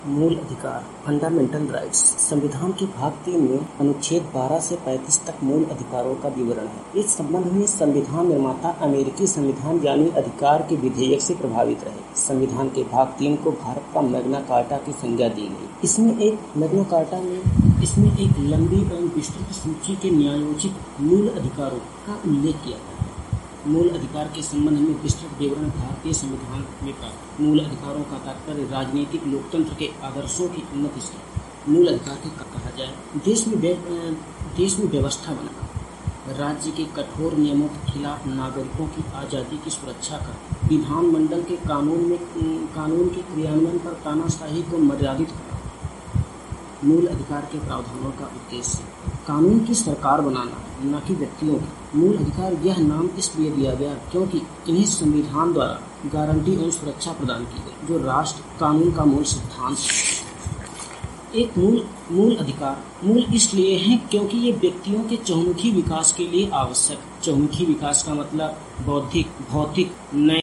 मूल अधिकार fundamental rights संविधान के भाग 3 में अनुच्छेद 12 से 35 तक मूल अधिकारों का विवरण है। इस संबंध में संविधान निर्माता अमेरिकी संविधान यानी अधिकार के विधेयक से प्रभावित रहे। संविधान के भाग 3 को भारत का मैग्ना कार्टा की संज्ञा दी गई। इसमें एक लंबी एवं विस्तृत सूची के न्यायोचित मूल अधिकारों का उल्लेख किया गया है। मूल अधिकार के संबंध में विस्तृत विवरण भारतीय संविधान में प्राप्त। मूल अधिकारों का तात्पर्य राजनीतिक लोकतंत्र के आदर्शों की उन्नति से मूल अधिकार के कहा जाए। देश में व्यवस्था बनाना, राज्य के कठोर नियमों के खिलाफ नागरिकों की आज़ादी की सुरक्षा करना, विधानमंडल के कानून के क्रियान्वयन पर तानाशाही को मर्यादित करना। मूल अधिकार के प्रावधानों का उद्देश्य कानून की सरकार बनाना, न कि व्यक्तियों की। मूल अधिकार यह नाम इसलिए दिया गया क्योंकि इन्हें संविधान द्वारा गारंटी एवं सुरक्षा प्रदान की गई, जो राष्ट्र कानून का मूल सिद्धांत है। एक मूल अधिकार मूल इसलिए हैं क्योंकि ये व्यक्तियों के चहुमुखी विकास के लिए आवश्यक। चहुमुखी विकास का मतलब बौद्धिक, भौतिक, नैतिक